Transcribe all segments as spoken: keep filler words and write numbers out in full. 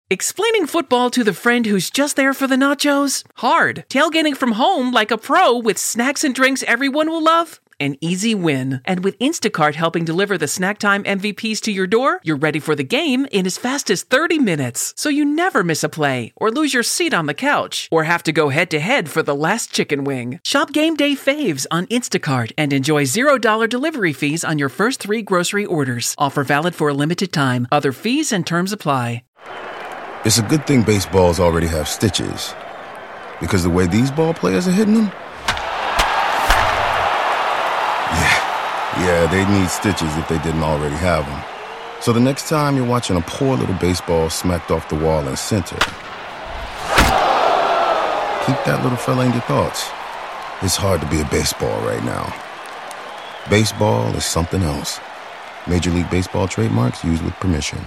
Explaining football to the friend who's just there for the nachos? Hard. Tailgating from home like a pro with snacks and drinks everyone will love? An easy win. And with Instacart helping deliver the snack time M V Ps to your door, you're ready for the game in as fast as thirty minutes. So you never miss a play, or lose your seat on the couch, or have to go head-to-head for the last chicken wing. Shop Game Day Faves on Instacart and enjoy zero dollars delivery fees on your first three grocery orders. Offer valid for a limited time. Other fees and terms apply. It's a good thing baseballs already have stitches, because the way these ball players are hitting them, yeah, yeah, they'd need stitches if they didn't already have them. So the next time you're watching a poor little baseball smacked off the wall in center, keep that little fella in your thoughts. It's hard to be a baseball right now. Baseball is something else. Major League Baseball trademarks used with permission.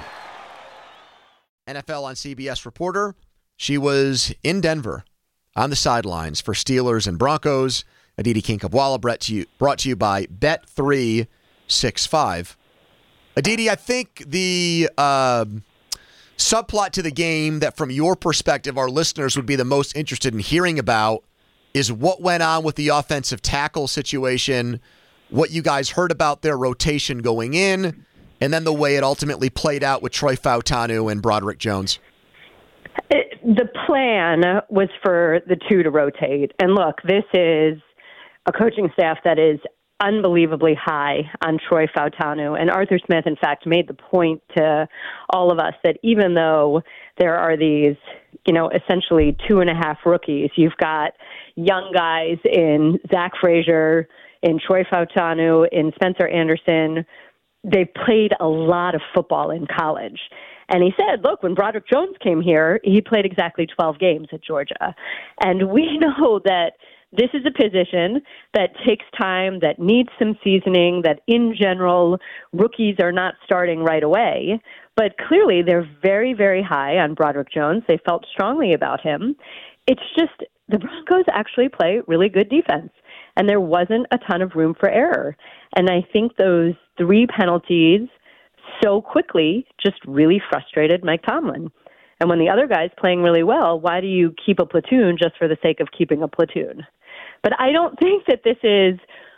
N F L on C B S reporter. She was in Denver on the sidelines for Steelers and Broncos. Aditi Kinkhabwala brought to you, brought to you by Bet three sixty-five. Aditi, I think the uh, subplot to the game that from your perspective our listeners would be the most interested in hearing about is what went on with the offensive tackle situation, what you guys heard about their rotation going in, and then the way it ultimately played out with Troy Fautanu and Broderick Jones. It, the plan was for the two to rotate. And look, this is a coaching staff that is unbelievably high on Troy Fautanu. And Arthur Smith, in fact, made the point to all of us that even though there are these, you know, essentially two and a half rookies, you've got young guys in Zach Frazier, in Troy Fautanu, in Spencer Anderson. They played a lot of football in college. And he said, look, when Broderick Jones came here, he played exactly twelve games at Georgia. And we know that this is a position that takes time, that needs some seasoning, that in general, rookies are not starting right away. But clearly, they're very, very high on Broderick Jones. They felt strongly about him. It's just the Broncos actually play really good defense. And there wasn't a ton of room for error. And I think those three penalties so quickly just really frustrated Mike Tomlin. And when the other guy's playing really well, why do you keep a platoon just for the sake of keeping a platoon? But I don't think that this is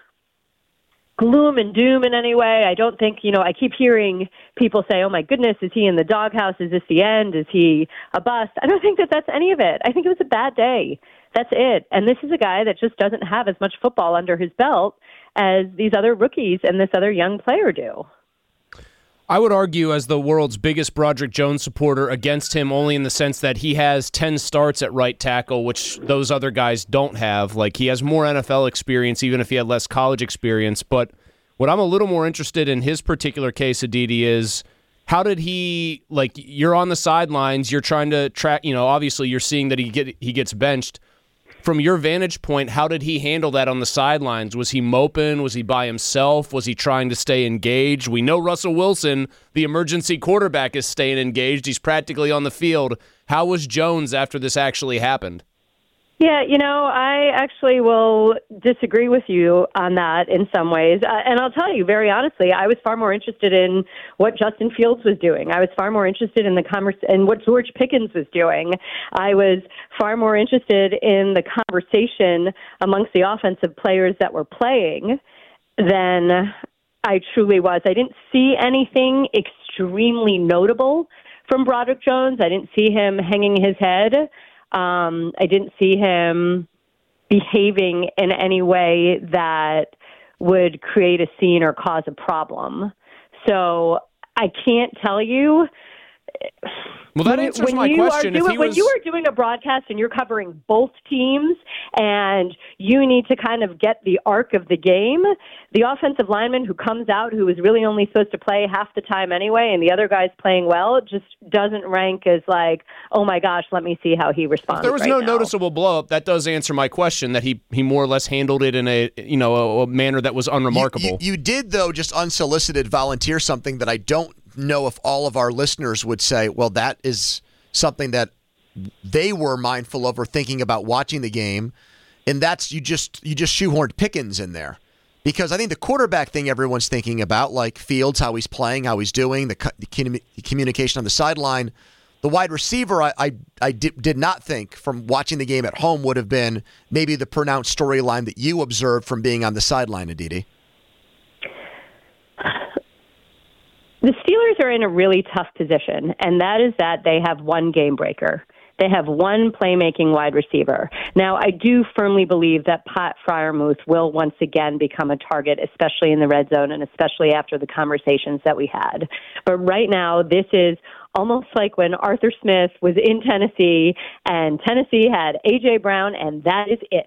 gloom and doom in any way. I don't think, you know, I keep hearing people say, oh my goodness, is he in the doghouse? Is this the end? Is he a bust? I don't think that that's any of it. I think it was a bad day. That's it. And this is a guy that just doesn't have as much football under his belt as these other rookies and this other young player do. I would argue as the world's biggest Broderick Jones supporter against him only in the sense that he has ten starts at right tackle, which those other guys don't have. Like, he has more N F L experience, even if he had less college experience. But what I'm a little more interested in his particular case, Aditi, is how did he, like, you're on the sidelines, you're trying to track, you know, obviously you're seeing that he get he gets benched. From your vantage point, how did he handle that on the sidelines? Was he moping? Was he by himself? Was he trying to stay engaged? We know Russell Wilson, the emergency quarterback, is staying engaged. He's practically on the field. How was Jones after this actually happened? Yeah, you know, I actually will disagree with you on that in some ways. Uh, and I'll tell you, very honestly, I was far more interested in what Justin Fields was doing. I was far more interested in the convers- in what George Pickens was doing. I was far more interested in the conversation amongst the offensive players that were playing than I truly was. I didn't see anything extremely notable from Broderick Jones. I didn't see him hanging his head. Um, I didn't see him behaving in any way that would create a scene or cause a problem. So I can't tell you. Well, that answers when my you question. Are doing, if he when was... you are doing a broadcast and you're covering both teams and you need to kind of get the arc of the game, the offensive lineman who comes out who is really only supposed to play half the time anyway and the other guy's playing well just doesn't rank as like, oh my gosh, let me see how he responds. If there was right no now. noticeable blow-up, that does answer my question, that he, he more or less handled it in a you know a, a manner that was unremarkable. You, you, you did, though, just unsolicited volunteer something that I don't know if all of our listeners would say, well, that is something that they were mindful of or thinking about watching the game, and that's you just you just shoehorned Pickens in there. Because I think the quarterback thing everyone's thinking about, like Fields, how he's playing, how he's doing, the, the communication on the sideline, The wide receiver, I I, I did, did not think from watching the game at home would have been maybe the pronounced storyline that you observed from being on the sideline, Aditi. The Steelers are in a really tough position, and that is that they have one game breaker. They have one playmaking wide receiver. Now, I do firmly believe that Pat Freiermuth will once again become a target, especially in the red zone and especially after the conversations that we had. But right now, this is almost like when Arthur Smith was in Tennessee and Tennessee had A J. Brown, and that is it.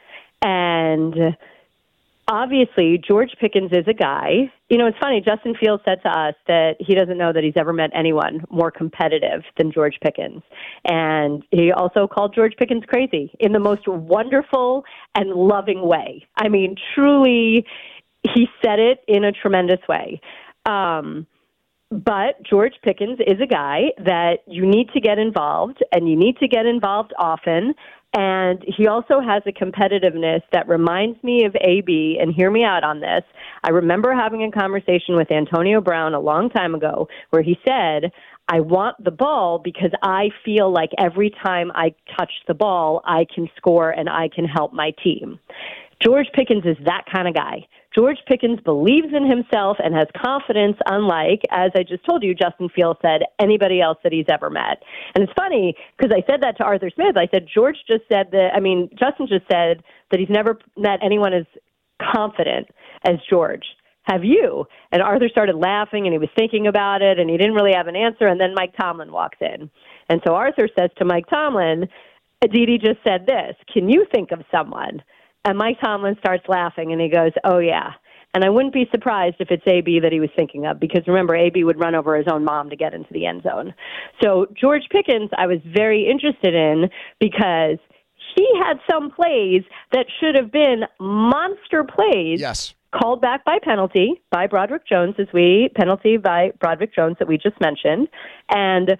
And obviously, George Pickens is a guy. You know, it's funny. Justin Fields said to us that he doesn't know that he's ever met anyone more competitive than George Pickens. And he also called George Pickens crazy in the most wonderful and loving way. I mean, truly, he said it in a tremendous way. Um, but George Pickens is a guy that you need to get involved, and you need to get involved often. And he also has a competitiveness that reminds me of A B, and hear me out on this. I remember having a conversation with Antonio Brown a long time ago where he said, I want the ball because I feel like every time I touch the ball, I can score and I can help my team. George Pickens is that kind of guy. George Pickens believes in himself and has confidence, unlike, as I just told you, Justin Fields said, anybody else that he's ever met. And it's funny because I said that to Arthur Smith. I said, George just said that, I mean, Justin just said that he's never met anyone as confident as George. Have you? And Arthur started laughing, and he was thinking about it, and he didn't really have an answer. And then Mike Tomlin walks in. And so Arthur says to Mike Tomlin, Aditi just said this. Can you think of someone? And Mike Tomlin starts laughing, and he goes, oh, yeah. And I wouldn't be surprised if it's A B that he was thinking of, because remember, A B would run over his own mom to get into the end zone. So George Pickens, I was very interested in because he had some plays that should have been monster plays. Yes. Called back by penalty by Broderick Jones, as we penalty by Broderick Jones that we just mentioned. And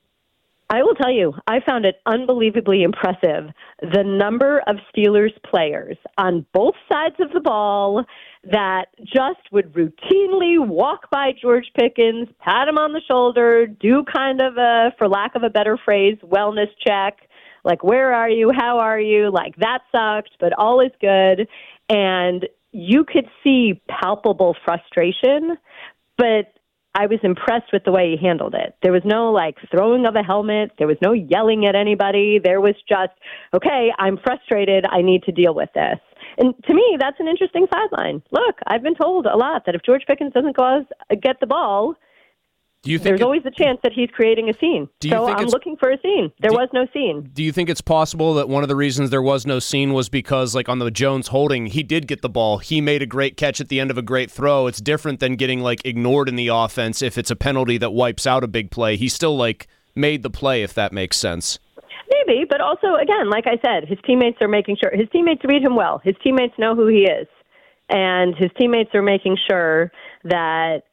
I will tell you, I found it unbelievably impressive, the number of Steelers players on both sides of the ball that just would routinely walk by George Pickens, pat him on the shoulder, do kind of a, for lack of a better phrase, wellness check, like, where are you, how are you, like, that sucked, but all is good. And you could see palpable frustration, but I was impressed with the way he handled it. There was no, like, throwing of a helmet. There was no yelling at anybody. There was just, okay, I'm frustrated. I need to deal with this. And to me, that's an interesting sideline. Look, I've been told a lot that if George Pickens doesn't go out, get the ball, do you think there's it, always a chance that he's creating a scene. Do you so think I'm it's, looking for a scene. There do, was no scene. Do you think it's possible that one of the reasons there was no scene was because, like, on the Jones holding, he did get the ball. He made a great catch at the end of a great throw. It's different than getting, like, ignored in the offense if it's a penalty that wipes out a big play. He still, like, made the play, if that makes sense. Maybe, but also, again, like I said, his teammates are making sure. His teammates read him well. His teammates know who he is. And his teammates are making sure that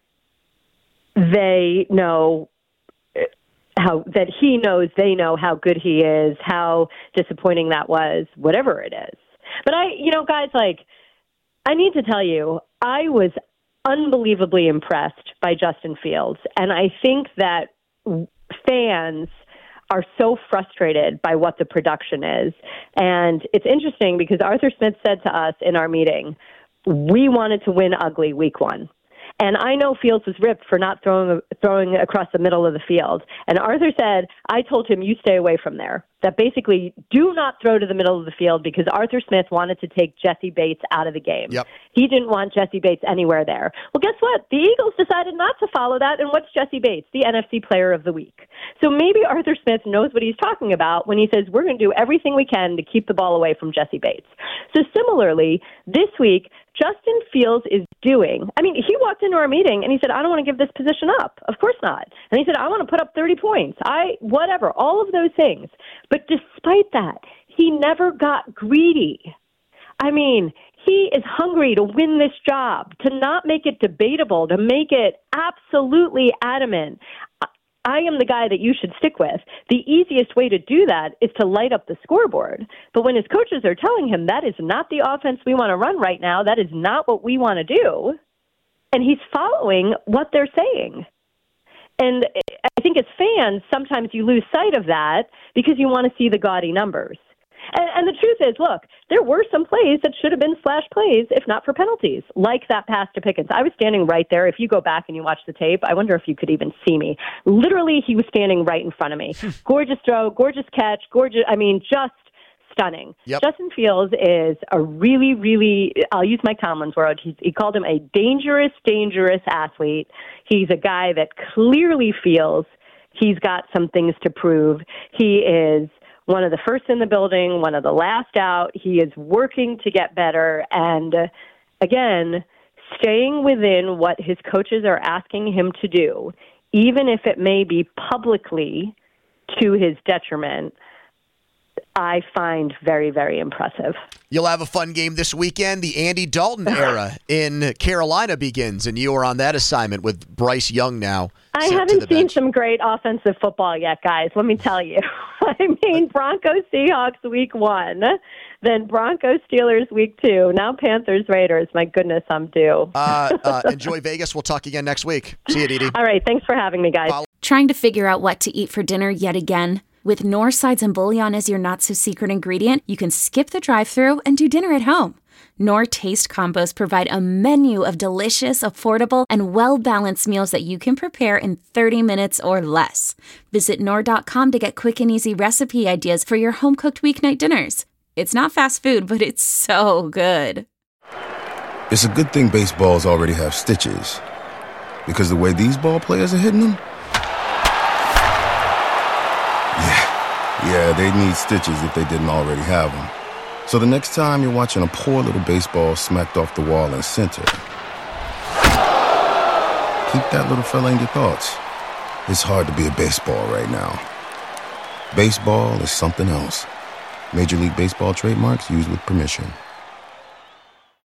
they know how, that he knows they know how good he is, how disappointing that was, whatever it is. But I, you know, guys, like, I need to tell you, I was unbelievably impressed by Justin Fields. And I think that fans are so frustrated by what the production is. And it's interesting because Arthur Smith said to us in our meeting, we wanted to win ugly week one. And I know Fields was ripped for not throwing throwing across the middle of the field. And Arthur said, I told him, you stay away from there. That basically, do not throw to the middle of the field because Arthur Smith wanted to take Jesse Bates out of the game. Yep. He didn't want Jesse Bates anywhere there. Well, guess what? The Eagles decided not to follow that. And what's Jesse Bates? The N F C Player of the Week. So maybe Arthur Smith knows what he's talking about when he says, we're going to do everything we can to keep the ball away from Jesse Bates. So similarly, this week, Justin Fields is doing, I mean, he walked into our meeting and he said, I don't want to give this position up. Of course not. And he said, I want to put up thirty points. I, whatever, all of those things. But despite that, he never got greedy. I mean, he is hungry to win this job, to not make it debatable, to make it absolutely adamant. I am the guy that you should stick with. The easiest way to do that is to light up the scoreboard. But when his coaches are telling him that is not the offense we want to run right now, that is not what we want to do, and he's following what they're saying. And I think as fans, sometimes you lose sight of that because you want to see the gaudy numbers. And, and the truth is, look, there were some plays that should have been splash plays if not for penalties, like that pass to Pickens. I was standing right there. If you go back and you watch the tape, I wonder if you could even see me. Literally, he was standing right in front of me. Gorgeous throw, gorgeous catch, gorgeous, I mean, just stunning. Yep. Justin Fields is a really, really, I'll use Mike Tomlin's word, he, he called him a dangerous, dangerous athlete. He's a guy that clearly feels he's got some things to prove. He is one of the first in the building, one of the last out. He is working to get better. And uh, again, staying within what his coaches are asking him to do, even if it may be publicly to his detriment, I find very, very impressive. You'll have a fun game this weekend. The Andy Dalton era in Carolina begins, and you are on that assignment with Bryce Young now. I haven't seen some great offensive football yet, guys. Let me tell you. I mean, Broncos Seahawks week one, then Broncos Steelers week two, now Panthers Raiders. My goodness, I'm due. uh, uh, enjoy Vegas. We'll talk again next week. See you, Didi. All right. Thanks for having me, guys. Trying to figure out what to eat for dinner yet again? With Knorr sides and bouillon as your not-so-secret ingredient, you can skip the drive-thru and do dinner at home. Knorr Taste Combos provide a menu of delicious, affordable, and well-balanced meals that you can prepare in thirty minutes or less. Visit Knorr dot com to get quick and easy recipe ideas for your home-cooked weeknight dinners. It's not fast food, but it's so good. It's a good thing baseballs already have stitches, because the way these ball players are hitting them, yeah, they'd need stitches if they didn't already have them. So the next time you're watching a poor little baseball smacked off the wall in center, keep that little fella in your thoughts. It's hard to be a baseball right now. Baseball is something else. Major League Baseball trademarks used with permission.